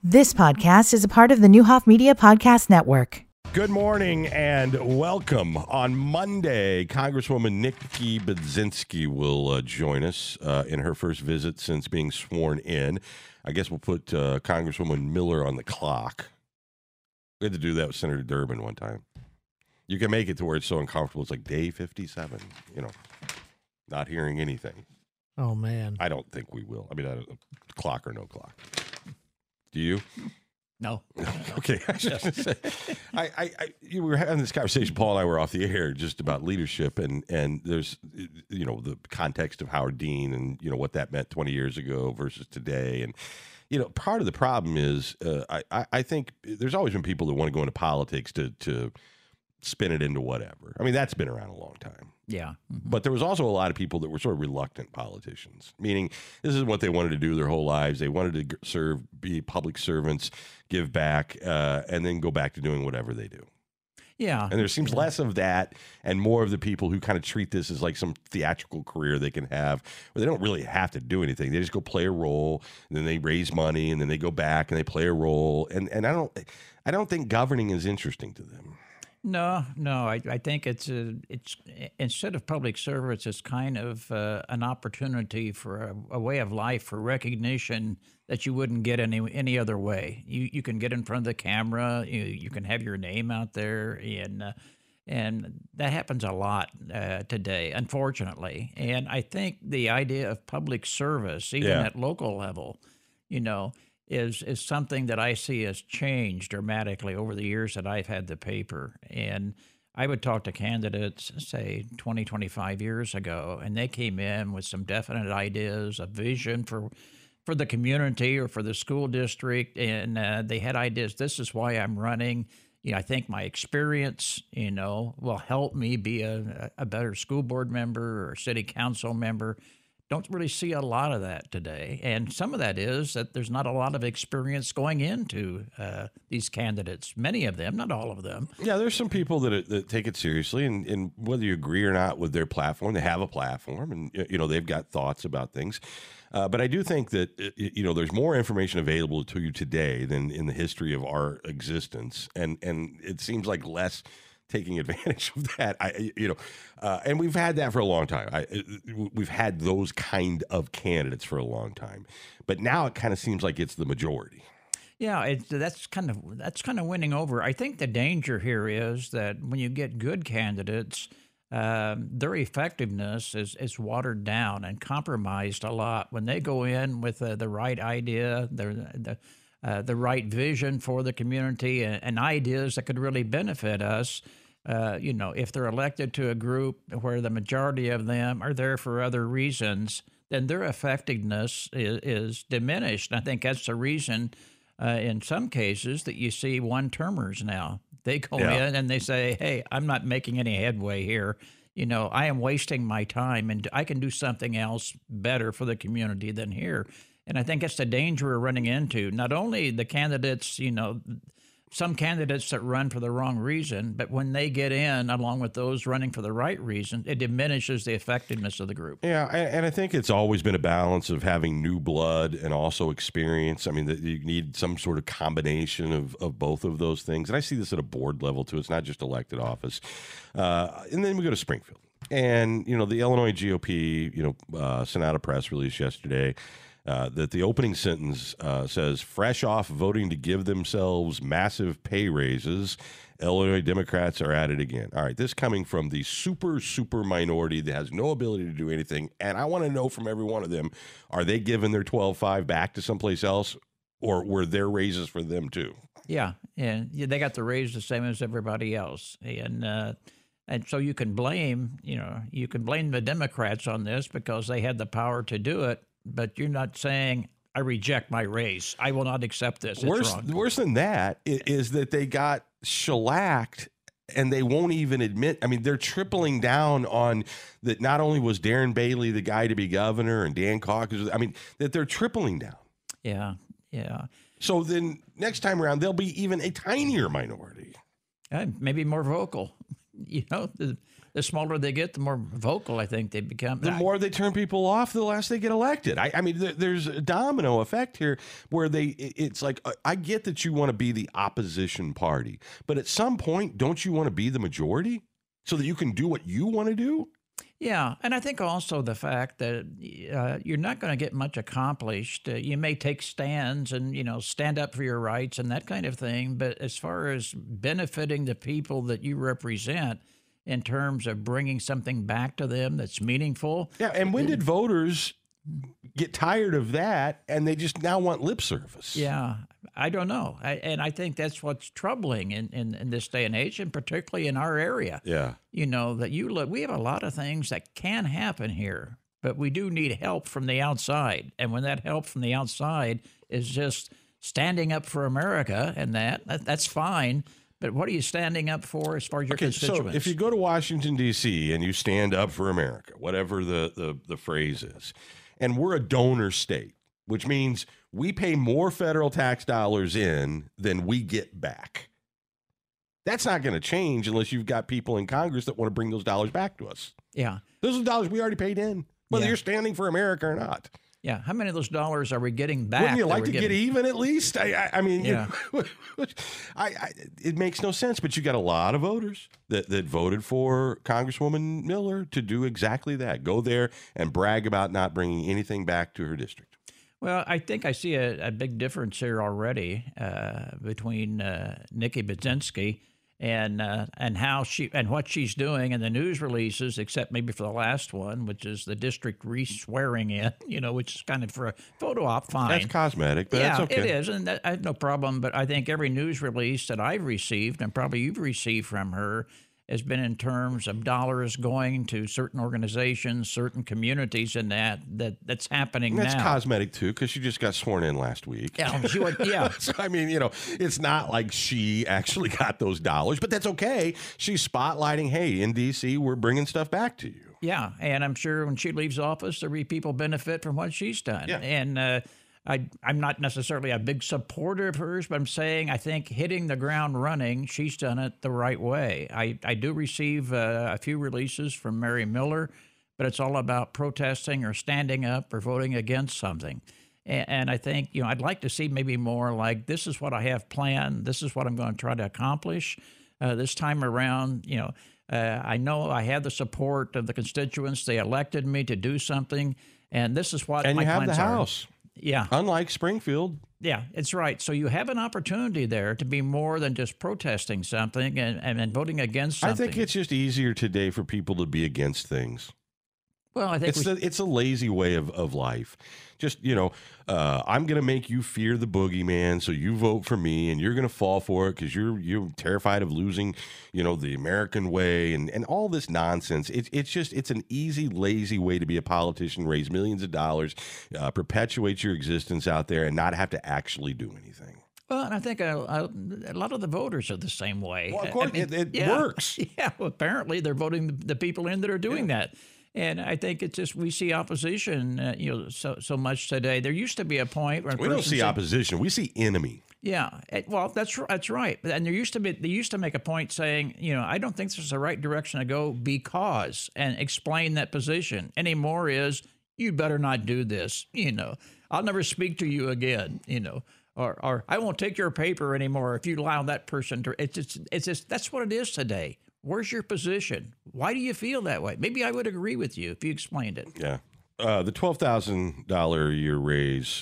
This podcast is a part of the Newhoff Media Podcast Network. Good morning and welcome. On Monday, Congresswoman Nikki Budzinski will join us in her first visit since being sworn in. I guess we'll put Congresswoman Miller on the clock. We had to do that with Senator Durbin one time. You can make it to where it's so uncomfortable. It's like day 57, not hearing anything. Oh, man. I don't think we will. I mean, clock or no clock. Do you? No. Okay. I was just gonna say, you were having this conversation, Paul and I were off the air, just about leadership, and there's, the context of Howard Dean and, what that meant 20 years ago versus today. And, part of the problem is I think there's always been people that want to go into politics to spin it into whatever. I mean, that's been around a long time. Yeah. Mm-hmm. But there was also a lot of people that were sort of reluctant politicians, meaning this is what they wanted to do their whole lives. They wanted to serve, be public servants, give back, and then go back to doing whatever they do. Yeah. And there seems less of that and more of the people who kind of treat this as like some theatrical career they can have where they don't really have to do anything. They just go play a role, and then they raise money, and then they go back and they play a role. And I don't think governing is interesting to them. No. I think it's instead of public service, it's kind of an opportunity for a way of life for recognition that you wouldn't get any other way. You can get in front of the camera, you can have your name out there, and that happens a lot today, unfortunately. And I think the idea of public service, even at local level, is something that I see has changed dramatically over the years that I've had the paper. And I would talk to candidates, say, 20, 25 years ago, and they came in with some definite ideas, a vision for the community or for the school district, and they had ideas. This is why I'm running. I think my experience, will help me be a better school board member or city council member. Don't really see a lot of that today. And some of that is that there's not a lot of experience going into these candidates. Many of them, not all of them. Yeah, there's some people that take it seriously, and whether you agree or not with their platform, they have a platform, and they've got thoughts about things. But I do think that there's more information available to you today than in the history of our existence, and it seems like less taking advantage of that. And we've had that for a long time. We've had those kind of candidates for a long time, but now it kind of seems like it's the majority. Yeah, that's kind of winning over. I think the danger here is that when you get good candidates, their effectiveness is watered down and compromised a lot. When they go in with the right idea, the right vision for the community and ideas that could really benefit us. If they're elected to a group where the majority of them are there for other reasons, then their effectiveness is diminished. And I think that's the reason in some cases that you see one-termers now. They go in and they say, hey, I'm not making any headway here. I am wasting my time and I can do something else better for the community than here. And I think that's the danger we're running into. Not only the candidates, some candidates that run for the wrong reason, but when they get in, along with those running for the right reason, it diminishes the effectiveness of the group. Yeah, and I think it's always been a balance of having new blood and also experience. I mean, that you need some sort of combination of both of those things. And I see this at a board level, too. It's not just elected office. And then we go to Springfield. And, the Illinois GOP, sent out a press release yesterday that the opening sentence says, fresh off voting to give themselves massive pay raises, Illinois Democrats are at it again. All right, this coming from the super minority that has no ability to do anything. And I want to know from every one of them, are they giving their 12.5 back to someplace else, or were there raises for them too? Yeah, and they got the raise the same as everybody else. And so you can blame the Democrats on this because they had the power to do it. But you're not saying, I reject my raise. I will not accept this. It's wrong. Worse than that is that they got shellacked and they won't even admit. I mean, they're tripling down on that. Not only was Darren Bailey the guy to be governor and Dan Caucus, I mean, that they're tripling down. Yeah. So then next time around, there'll be even a tinier minority. Maybe more vocal. The the smaller they get, the more vocal I think they become. The more they turn people off, the less they get elected. I mean, there's a domino effect here where it's like, I get that you want to be the opposition party, but at some point, don't you want to be the majority so that you can do what you want to do? Yeah, and I think also the fact that you're not going to get much accomplished. You may take stands and, stand up for your rights and that kind of thing, but as far as benefiting the people that you represent in terms of bringing something back to them that's meaningful. Yeah, and when did voters get tired of that and they just now want lip service? Yeah, I don't know. And I think that's what's troubling in this day and age, and particularly in our area. Yeah. That we have a lot of things that can happen here, but we do need help from the outside. And when that help from the outside is just standing up for America and that's fine. But what are you standing up for as far as your constituents? So if you go to Washington, D.C. and you stand up for America, whatever the phrase is, and we're a donor state, which means we pay more federal tax dollars in than we get back. That's not going to change unless you've got people in Congress that want to bring those dollars back to us. Yeah. Those are dollars we already paid in, whether you're standing for America or not. Yeah. How many of those dollars are we getting back? Wouldn't you like to get even at least? I mean, yeah. It makes no sense, but you got a lot of voters that voted for Congresswoman Miller to do exactly that. Go there and brag about not bringing anything back to her district. Well, I think I see a big difference here already between Nikki Budzinski and how what she's doing in the news releases, except maybe for the last one, which is the district re-swearing in, which is kind of for a photo op. Fine, that's cosmetic, but that's okay. It is, and I have no problem. But I think every news release that I've received, and probably you've received from her, has been in terms of dollars going to certain organizations, certain communities, and that's happening now. That's cosmetic, too, because she just got sworn in last week. Yeah, she would, yeah. So, I mean, it's not like she actually got those dollars, but that's okay. She's spotlighting, hey, in D.C., we're bringing stuff back to you. Yeah, and I'm sure when she leaves office, there'll be people benefit from what she's done. Yeah. And I'm not necessarily a big supporter of hers, but I'm saying I think hitting the ground running, she's done it the right way. I do receive a few releases from Mary Miller, but it's all about protesting or standing up or voting against something. And I think, I'd like to see maybe more like, this is what I have planned. This is what I'm going to try to accomplish this time around. I know I have the support of the constituents. They elected me to do something, and this is what my plans are. And you have the House. Yeah. Unlike Springfield. Yeah, it's right. So you have an opportunity there to be more than just protesting something and voting against something. I think it's just easier today for people to be against things. Well, I think it's a lazy way of life. Just, I'm going to make you fear the boogeyman, so you vote for me, and you're going to fall for it because you're terrified of losing, the American way and all this nonsense. It's an easy, lazy way to be a politician, raise millions of dollars, perpetuate your existence out there, and not have to actually do anything. Well, and I think a lot of the voters are the same way. Well, of course, it works. Yeah, well, apparently they're voting the people in that are doing that. And I think it's just we see opposition, so much today. There used to be a point where we don't see opposition; we see enemy. Yeah, well, that's right. And they used to make a point saying, I don't think this is the right direction to go because, and explain that position. Anymore is you better not do this. I'll never speak to you again. Or I won't take your paper anymore if you allow that person to. It's just that's what it is today. Where's your position? Why do you feel that way? Maybe I would agree with you if you explained it. Yeah. The $12,000 a year raise,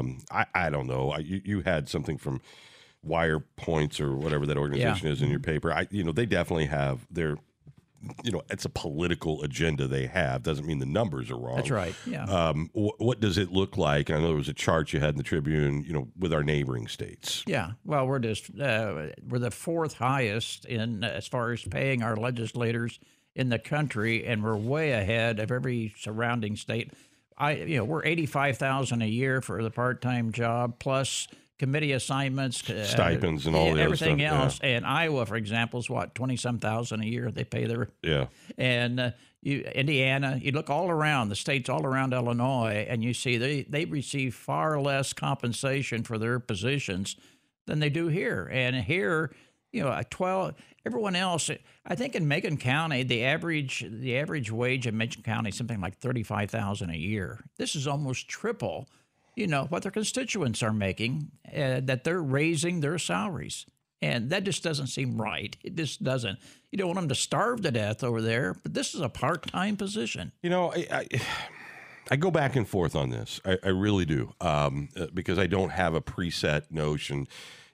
I don't know. You had something from Wire Points or whatever that organization is in your paper. They definitely have their, it's a political agenda they have. Doesn't mean the numbers are wrong. That's right. Yeah. What does it look like? I know there was a chart you had in the Tribune, with our neighboring states. Yeah. Well, we're the fourth highest in as far as paying our legislators in the country, and we're way ahead of every surrounding state. We're $85,000 a year for the part-time job plus committee assignments, stipends, and all the everything other stuff. else. Yeah. And Iowa, for example, is what, 20-some thousand a year they pay their. Yeah. And Indiana, you look all around the states, all around Illinois, and you see they receive far less compensation for their positions than they do here. And here, a 12. Everyone else, I think in Macon County, the average wage in Macon County is something like $35,000 a year. This is almost triple, what their constituents are making. That they're raising their salaries, and that just doesn't seem right. It just doesn't. You don't want them to starve to death over there, but this is a part-time position. I go back and forth on this. I really do, because I don't have a preset notion.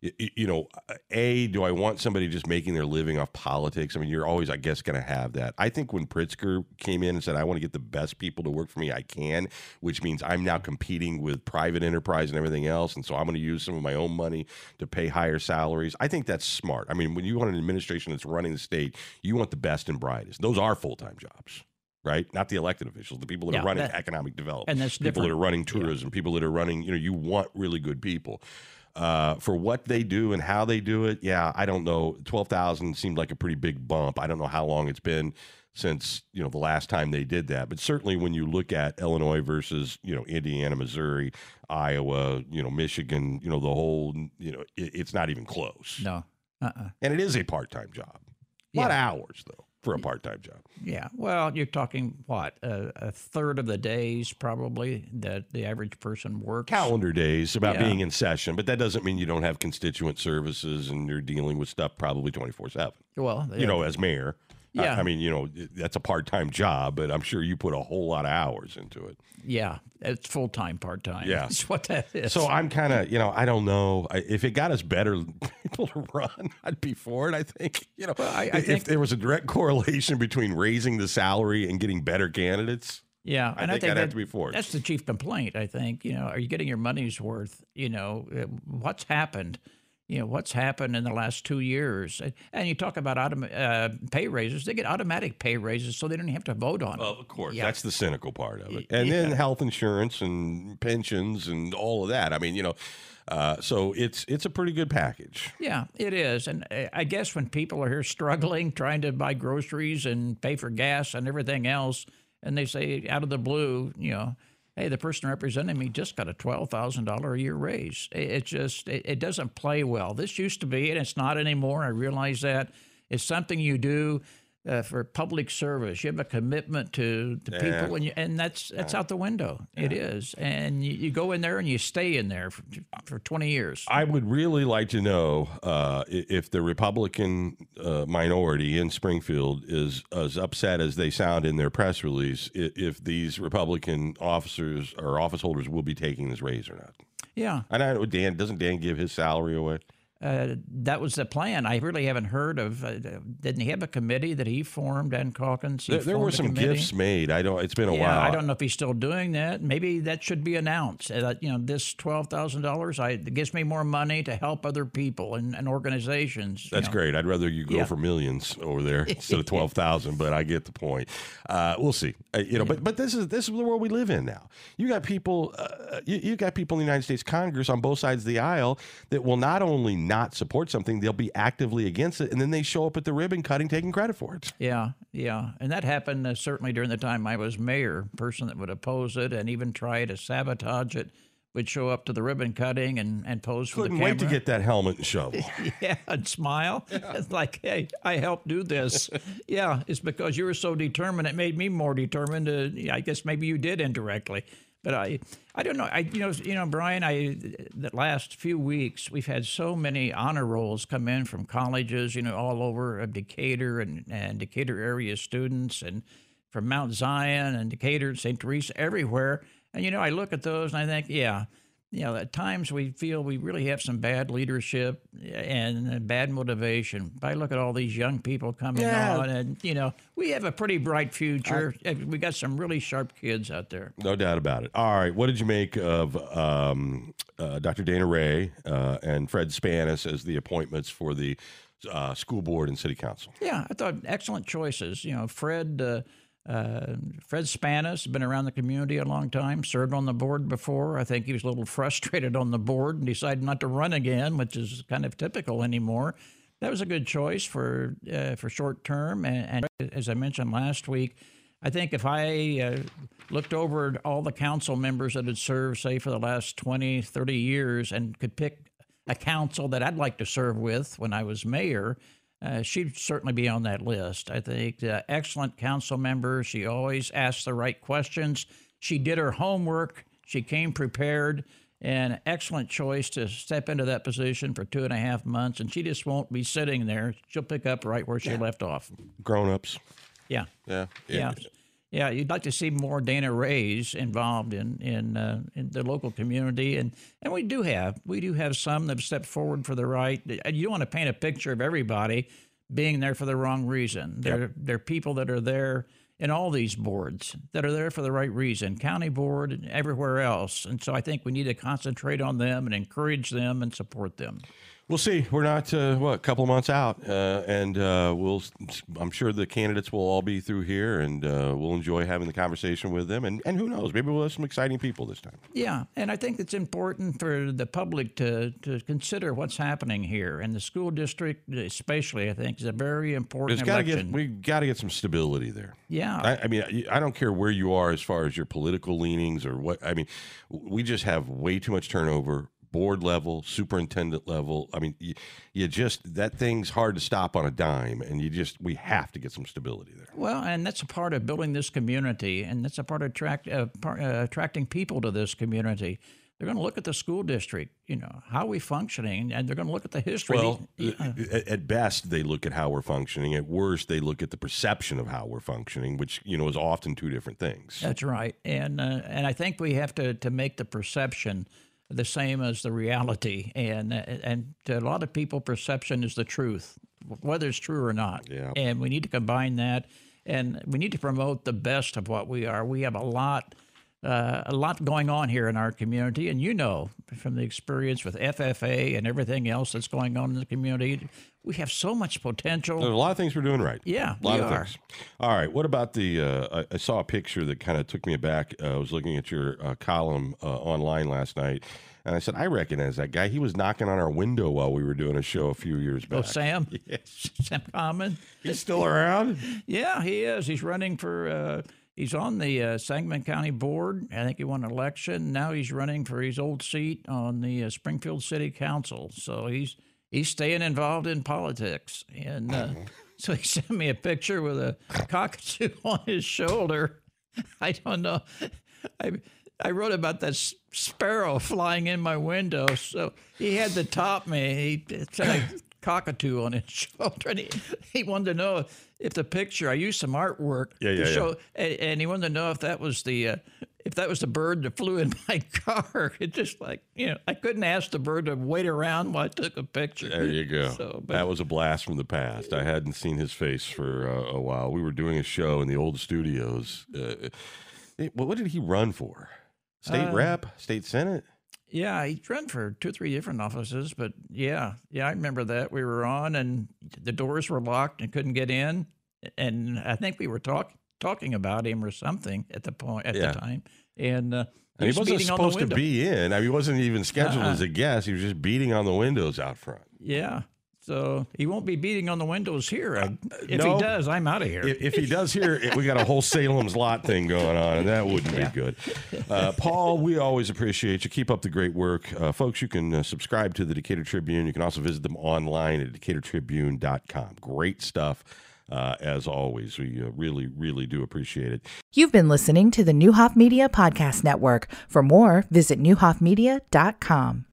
Do I want somebody just making their living off politics? I mean, you're always, I guess, going to have that. I think when Pritzker came in and said, I want to get the best people to work for me I can, which means I'm now competing with private enterprise and everything else, and so I'm going to use some of my own money to pay higher salaries. I think that's smart. I mean, when you want an administration that's running the state, you want the best and brightest. Those are full-time jobs. Right? Not the elected officials, the people that are running economic development, and that's people that are running tourism, people that are running, you want really good people. For what they do and how they do it, I don't know. 12,000 seemed like a pretty big bump. I don't know how long it's been since, the last time they did that. But certainly when you look at Illinois versus, Indiana, Missouri, Iowa, Michigan, the whole, it's not even close. No. And it is a part-time job. A lot of hours, though, for a part-time job. Yeah. Well, you're talking, what, a third of the days probably that the average person works? Calendar days about being in session, but that doesn't mean you don't have constituent services and you're dealing with stuff probably 24/7. Well, as mayor. Yeah. I mean, that's a part-time job, but I'm sure you put a whole lot of hours into it. Yeah, it's full-time, part-time. Yeah. That's what that is. So I'm kind of, I don't know. If it got us better people to run, I'd be for it, I think. I think if there was a direct correlation between raising the salary and getting better candidates, yeah, I think I'd have to be for it. That's the chief complaint, I think. Are you getting your money's worth? What's happened? What's happened in the last 2 years. And you talk about pay raises. They get automatic pay raises, so they don't have to vote on it. Well, of course. Yeah. That's the cynical part of it. And then health insurance and pensions and all of that. I mean, so it's a pretty good package. Yeah, it is. And I guess when people are here struggling, trying to buy groceries and pay for gas and everything else, and they say out of the blue, hey, the person representing me just got a $12,000 a year raise. It doesn't play well. This used to be, and it's not anymore. I realize that. It's something you do for public service. You have a commitment to people, and that's out the window. Yeah. It is. And you go in there and you stay in there for 20 years. I would really like to know if the Republican minority in Springfield is as upset as they sound in their press release, if these Republican officers or office holders will be taking this raise or not. Yeah. And I know doesn't Dan give his salary away? That was the plan. I really haven't heard of. Didn't he have a committee that he formed? Dan Calkins. There were some gifts made. It's been a while. I don't know if he's still doing that. Maybe that should be announced. This $12,000 gives me more money to help other people and organizations. That's great. I'd rather you go for millions over there instead of 12,000. But I get the point. We'll see. But this is the world we live in now. You got people. You got people in the United States Congress on both sides of the aisle that will not only not support something, they'll be actively against it, and then they show up at the ribbon cutting, taking credit for it. Yeah, and that happened certainly during the time I was mayor. A person that would oppose it and even try to sabotage it would show up to the ribbon cutting and pose for the camera. Couldn't wait to get that helmet and shovel. Yeah, and smile. Yeah. It's like, hey, I helped do this. Yeah, it's because you were so determined. It made me more determined. I guess maybe you did indirectly. But I don't know. Brian, the last few weeks we've had so many honor rolls come in from colleges, all over Decatur and Decatur area students, and from Mount Zion and Decatur, St. Teresa, everywhere. And I look at those and I think, at times we feel we really have some bad leadership and bad motivation. But I look at all these young people coming on, and, we have a pretty bright future. We got some really sharp kids out there. No doubt about it. All right. What did you make of Dr. Dana Ray and Fred Spanis as the appointments for the school board and city council? Yeah, I thought excellent choices. Fred Spanis has been around the community a long time, served on the board before. I think he was a little frustrated on the board and decided not to run again, which is kind of typical anymore. That was a good choice for short term. And as I mentioned last week, I think if I looked over all the council members that had served, say, for the last 20, 30 years and could pick a council that I'd like to serve with when I was mayor, she'd certainly be on that list. I think excellent council member. She always asked the right questions. She did her homework. She came prepared. And excellent choice to step into that position for 2.5 months. And she just won't be sitting there. She'll pick up right where she left off. Grown-ups. Yeah. Yeah, you'd like to see more Dana Rays involved in the local community, and we do have some that have stepped forward for the right. You don't want to paint a picture of everybody being there for the wrong reason. There are people that are there in all these boards that are there for the right reason, county board and everywhere else. And so I think we need to concentrate on them and encourage them and support them. We'll see. We're not, a couple of months out, and I'm sure the candidates will all be through here, and we'll enjoy having the conversation with them. And who knows, maybe we'll have some exciting people this time. Yeah, and I think it's important for the public to consider what's happening here. And the school district especially, I think, is a very important election. We got to get some stability there. Yeah. I mean, I don't care where you are as far as your political leanings or what. I mean, we just have way too much turnover. Board level, superintendent level. I mean, you just, that thing's hard to stop on a dime, and we have to get some stability there. Well, and that's a part of building this community, and that's a part of attracting people to this community. They're going to look at the school district, how are we functioning, and they're going to look at the history. Well, at best, they look at how we're functioning. At worst, they look at the perception of how we're functioning, which, is often two different things. That's right. And I think we have to make the perception the same as the reality, and to a lot of people, perception is the truth, whether it's true or not. Yeah. And we need to combine that, and we need to promote the best of what we are. We have a lot going on here in our community, and from the experience with FFA and everything else that's going on in the community, we have so much potential. There's a lot of things we're doing right. Yeah, a lot of things. All right, what about I saw a picture that kind of took me aback. I was looking at your column online last night, and I said, I recognize that guy. He was knocking on our window while we were doing a show a few years back. Oh, Sam? Yes. Sam Common? He's still around? Yeah, he is. He's running for... He's on the Sangamon County Board. I think he won an election. Now he's running for his old seat on the Springfield City Council. So he's staying involved in politics. And so he sent me a picture with a cockatoo on his shoulder. I don't know. I wrote about that sparrow flying in my window. So he had to top me. He said a cockatoo on his shoulder. And he wanted to know if the picture, I used some artwork to show, and he wanted to know if that was the bird that flew in my car. It just I couldn't ask the bird to wait around while I took a picture. There you go. That was a blast from the past. I hadn't seen his face for a while. We were doing a show in the old studios. What did he run for? State rep? State Senate? Yeah, he's run for 2 or 3 different offices, but yeah, I remember that. We were on, and the doors were locked and couldn't get in, and I think we were talking about him or something at the time, and he wasn't supposed to be in. I mean, he wasn't even scheduled as a guest. He was just beating on the windows out front. Yeah. So he won't be beating on the windows here. If he does, I'm out of here. If he does here, we got a whole Salem's Lot thing going on, and that wouldn't be good. Paul, we always appreciate you. Keep up the great work. Folks, you can subscribe to the Decatur Tribune. You can also visit them online at decaturtribune.com. Great stuff, as always. We really, really do appreciate it. You've been listening to the Neuhoff Media Podcast Network. For more, visit neuhoffmedia.com.